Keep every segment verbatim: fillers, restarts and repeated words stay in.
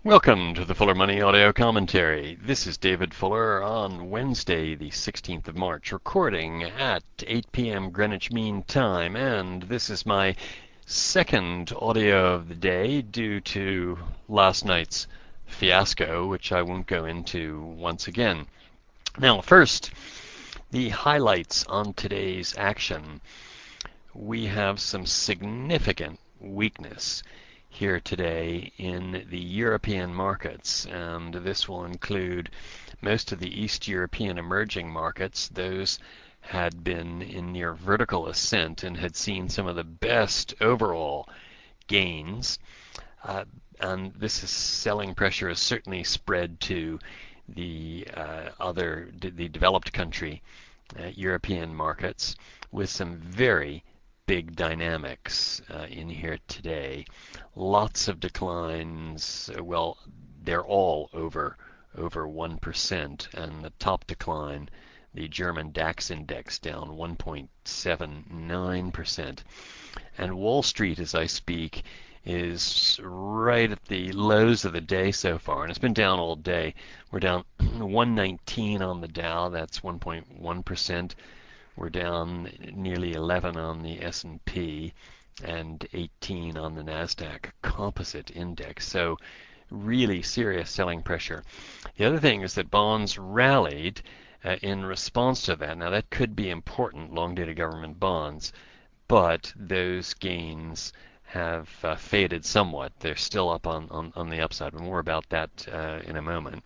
Welcome to the Fuller Money Audio Commentary. This is David Fuller on Wednesday, the sixteenth of March, recording at eight p m Greenwich Mean Time, and this is my second audio of the day due to last night's fiasco, which I won't go into once again. Now, first, the highlights on today's action. We have some significant weakness here today in the European markets, and this will include most of the East European emerging markets. Those had been in near vertical ascent and had seen some of the best overall gains. Uh, and this is selling pressure has certainly spread to the uh, other, the developed country uh, European markets, with some very big dynamics uh, in here today. Lots of declines. Well, they're all over over one percent, and the top decline, the German DAX index, down one point seven nine percent. And Wall Street, as I speak, is right at the lows of the day so far, and it's been down all day. We're down one nineteen on the Dow, that's one point one percent. We're down nearly eleven on the S and P and eighteen on the NASDAQ Composite Index. So really serious selling pressure. The other thing is that bonds rallied uh, in response to that. Now that could be important, long-dated government bonds, but those gains have uh, faded somewhat. They're still up on, on, on the upside, but more about that uh, in a moment.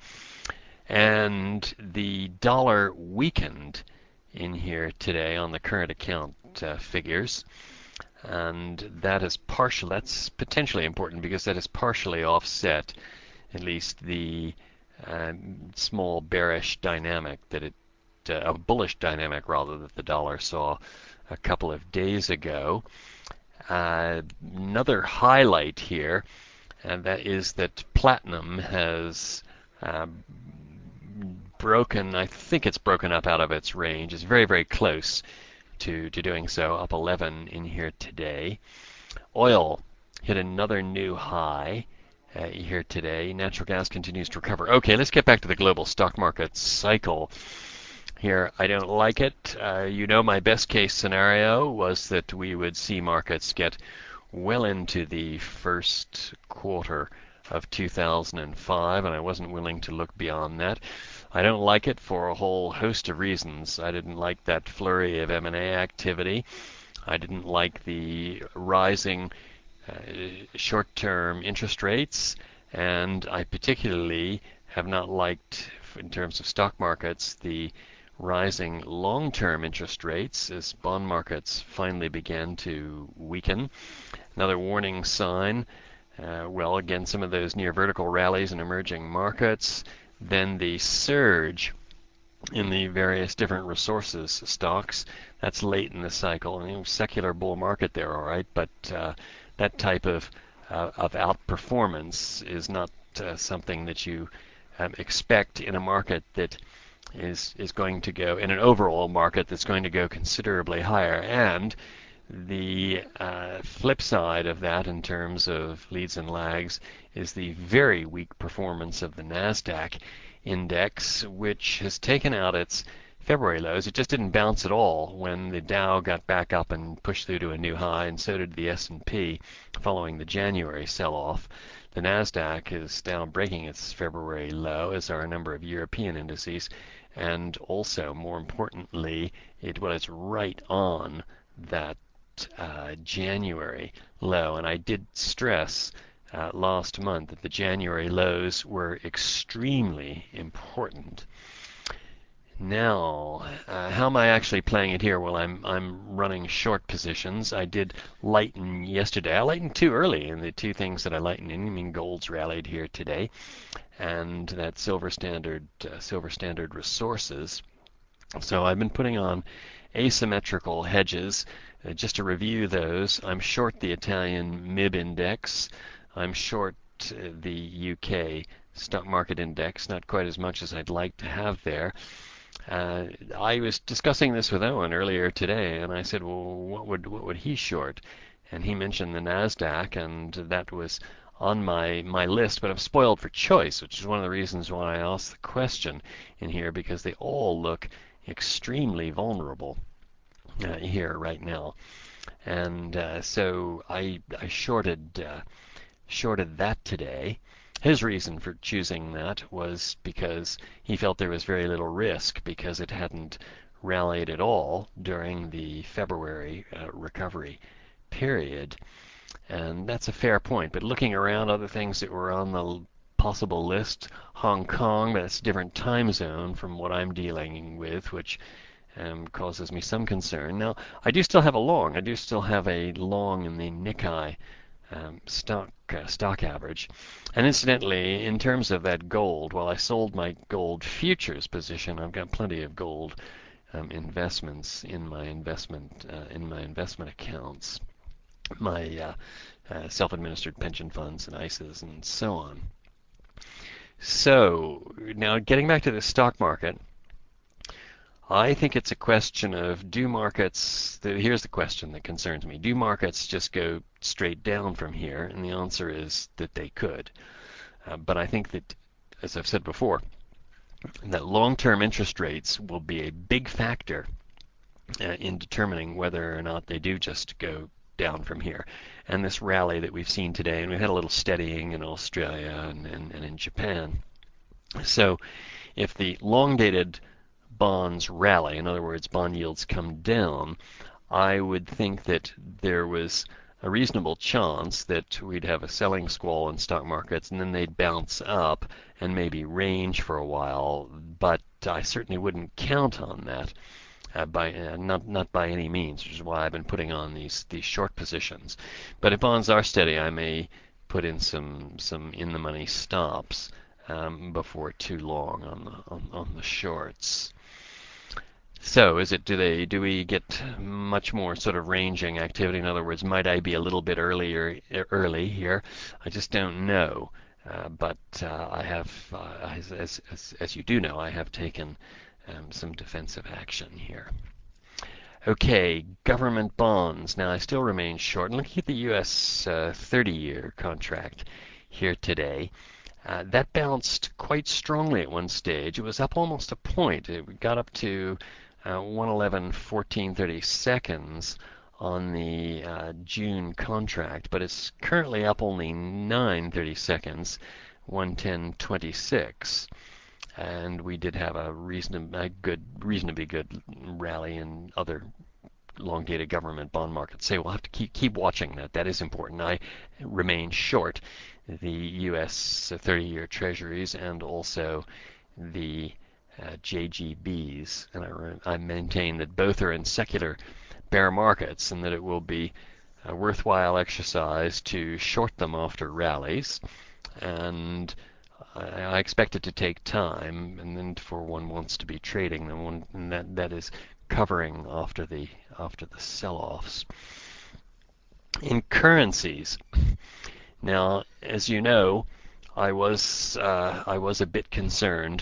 And the dollar weakened in here today on the current account uh, figures, and that is partial. That's potentially important because that is partially offset, at least the uh, small bearish dynamic that it, uh, a bullish dynamic rather, that the dollar saw a couple of days ago. Uh, another highlight here, and that is that platinum has uh, broken, I think it's broken up out of its range. It's very, very close to, to doing so, up eleven in here today. Oil hit another new high uh, here today. Natural gas continues to recover. Okay, let's get back to the global stock market cycle here. I don't like it. Uh, you know, my best case scenario was that we would see markets get well into the first quarter of two thousand five, and I wasn't willing to look beyond that. I don't like it for a whole host of reasons. I didn't like that flurry of M and A activity. I didn't like the rising uh, short-term interest rates, and I particularly have not liked, in terms of stock markets, the rising long-term interest rates as bond markets finally began to weaken. Another warning sign, uh, well, again, some of those near vertical rallies in emerging markets. Then the surge in the various different resources stocks. That's late in the cycle. I mean, secular bull market there, all right, but uh, that type of uh, of outperformance is not uh, something that you um, expect in a market that is is going to go, in an overall market that's going to go considerably higher. And the uh, flip side of that, in terms of leads and lags, is the very weak performance of the NASDAQ index, which has taken out its February lows. It just didn't bounce at all when the Dow got back up and pushed through to a new high, and so did the S and P following the January sell-off. The NASDAQ is down, breaking its February low, as are a number of European indices, and also, more importantly, it was right on that Uh, January low, and I did stress uh, last month that the January lows were extremely important. Now, uh, how am I actually playing it here? Well, I'm I'm running short positions. I did lighten yesterday. I lightened too early in the two things that I lightened in. I mean, gold's rallied here today, and that Silver Standard uh, Silver Standard Resources. So I've been putting on asymmetrical hedges. Uh, just to review those, I'm short the Italian M I B index. I'm short uh, the U K stock market index, not quite as much as I'd like to have there. Uh, I was discussing this with Owen earlier today, and I said, well, what would what would he short? And he mentioned the NASDAQ, and that was on my my list, but I'm spoiled for choice, which is one of the reasons why I asked the question in here, because they all look extremely vulnerable uh, here right now. And uh, so I I shorted uh, shorted that today. His reason for choosing that was because he felt there was very little risk because it hadn't rallied at all during the February uh, recovery period. And that's a fair point. But looking around, other things that were on the possible list, Hong Kong, that's a different time zone from what I'm dealing with, which um, causes me some concern. Now, I do still have a long. I do still have a long in the Nikkei um, stock uh, stock average. And incidentally, in terms of that gold, while I sold my gold futures position, I've got plenty of gold um, investments in my investment uh, in my investment accounts, my uh, uh, self-administered pension funds and I S As and so on. So now getting back to the stock market, I think it's a question of, do markets, here's the question that concerns me, do markets just go straight down from here? And the answer is that they could. Uh, but I think that, as I've said before, that long-term interest rates will be a big factor uh, in determining whether or not they do just go down from here. And this rally that we've seen today, and we've had a little steadying in Australia and, and, and in Japan. So if the long-dated bonds rally, in other words, bond yields come down, I would think that there was a reasonable chance that we'd have a selling squall in stock markets, and then they'd bounce up and maybe range for a while. But I certainly wouldn't count on that, uh, by uh, not not by any means, which is why I've been putting on these these short positions. But if bonds are steady, I may put in some some in the money stops um, before too long on the on, on the shorts. So is it, do they, do we get much more sort of ranging activity? In other words, might I be a little bit earlier early here? I just don't know. Uh, but uh, I have, uh, as, as, as, as you do know, I have taken um, some defensive action here. Okay, government bonds. Now I still remain short. And looking at the U S uh, thirty-year contract here today, uh, that bounced quite strongly at one stage. It was up almost a point. It got up to uh, one eleven fourteen thirty seconds on the uh, June contract, but it's currently up only nine thirty seconds, one ten twenty-six. And we did have a reasonably good, reasonably good rally in other long-dated government bond markets. So we'll have to keep keep watching that. That is important. I remain short the U S thirty-year Treasuries and also the uh, J G Bs, and I, I maintain that both are in secular bear markets, and that it will be a worthwhile exercise to short them after rallies. And I, I expect it to take time, and then for one wants to be trading them, one, and that that is covering after the after the sell-offs. In currencies, now as you know, I was uh, I was a bit concerned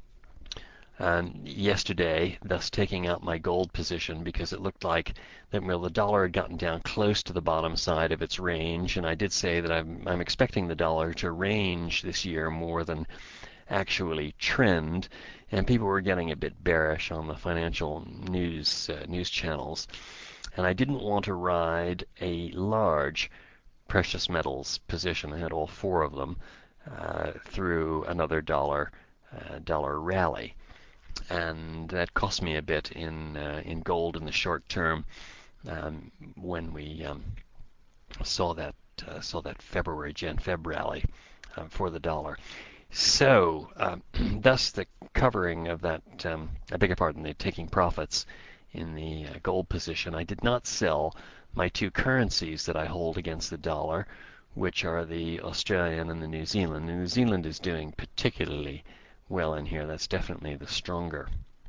um, yesterday, thus taking out my gold position, because it looked like that, well, the dollar had gotten down close to the bottom side of its range, and I did say that I'm, I'm expecting the dollar to range this year more than actually trend, and people were getting a bit bearish on the financial news uh, news channels, and I didn't want to ride a large precious metals position. I had all four of them uh, through another dollar uh, dollar rally. And that cost me a bit in uh, in gold in the short term um, when we um, saw that uh, saw that February Gen Feb rally uh, for the dollar. So, uh, thus the covering of that, um, I beg your pardon, the taking profits in the uh, gold position. I did not sell my two currencies that I hold against the dollar, which are the Australian and the New Zealand. The New Zealand is doing particularly well in here. That's definitely the stronger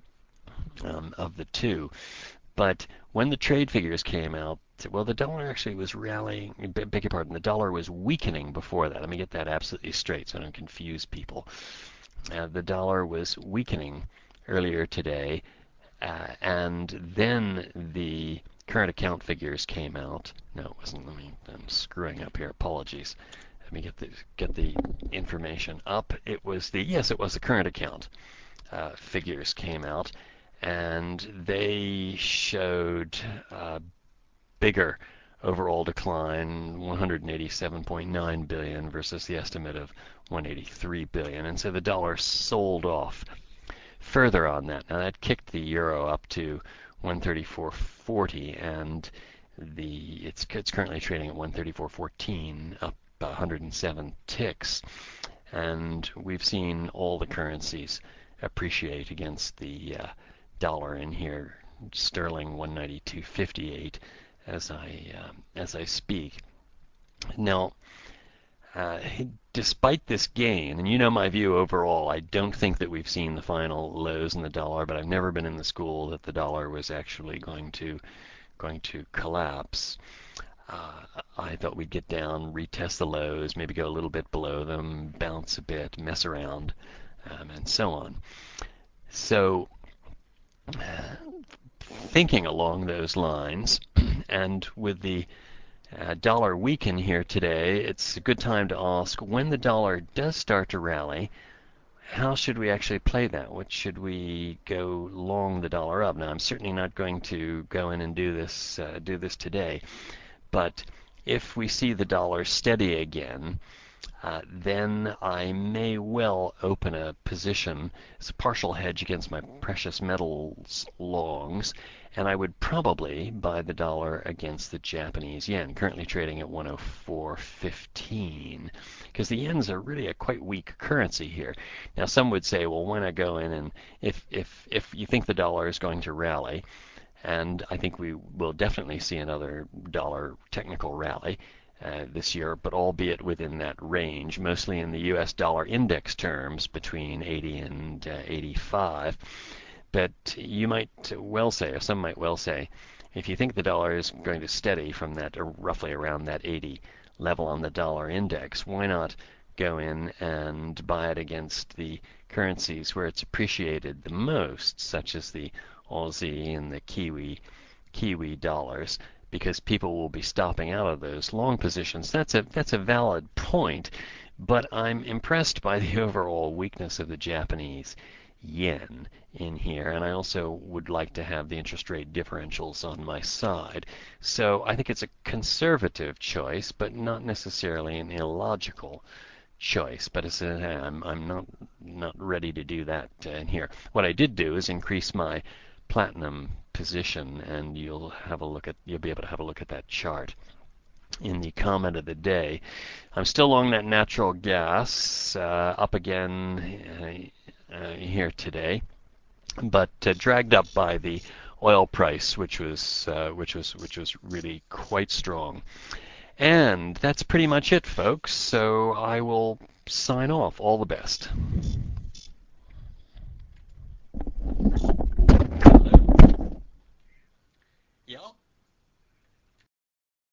um, of the two. But when the trade figures came out, well, the dollar actually was rallying, beg your pardon, the dollar was weakening before that. Let me get that absolutely straight so I don't confuse people. Uh, the dollar was weakening earlier today, uh, and then the current account figures came out. No, it wasn't. Let me, I'm screwing up here. Apologies. let me get the get the information up. It was the yes, it was the current account uh, figures came out, and they showed uh, bigger overall decline, one hundred eighty-seven point nine billion versus the estimate of one hundred eighty-three billion, and so the dollar sold off further on that. Now that kicked the euro up to one thirty-four forty, and the it's it's currently trading at one thirty-four fourteen, up one hundred seven ticks, and we've seen all the currencies appreciate against the uh, dollar in here. Sterling one ninety-two fifty-eight as I uh, as I speak. Now, uh, despite this gain, and you know my view overall, I don't think that we've seen the final lows in the dollar, but I've never been in the school that the dollar was actually going to going to collapse. Uh, I thought we'd get down, retest the lows, maybe go a little bit below them, bounce a bit, mess around, um, and so on. So, thinking along those lines, and with the uh, dollar weaken here today, it's a good time to ask, when the dollar does start to rally, how should we actually play that? What should we go long the dollar up? Now, I'm certainly not going to go in and do this uh, do this today, but if we see the dollar steady again, uh, then I may well open a position as a partial hedge against my precious metals longs, and I would probably buy the dollar against the Japanese yen, currently trading at one oh four fifteen, because the yen's are really a quite weak currency here. Now, some would say, well, why not go in and if if if you think the dollar is going to rally, and I think we will definitely see another dollar technical rally uh, this year, but albeit within that range, mostly in the U S dollar index terms between eighty and uh, eighty-five. But you might well say, or some might well say, if you think the dollar is going to steady from that uh, roughly around that eighty level on the dollar index, why not go in and buy it against the currencies where it's appreciated the most, such as the Aussie and the Kiwi Kiwi dollars, because people will be stopping out of those long positions. That's a that's a valid point, but I'm impressed by the overall weakness of the Japanese yen in here, and I also would like to have the interest rate differentials on my side. So I think it's a conservative choice, but not necessarily an illogical choice. But as I said, I'm I'm not not ready to do that uh, in here. What I did do is increase my platinum position, and you'll have a look at you'll be able to have a look at that chart in the comment of the day. I'm still long that natural gas, uh, up again uh, uh, here today, but uh, dragged up by the oil price, which was uh, which was which was really quite strong. And that's pretty much it, folks. So I will sign off. All the best.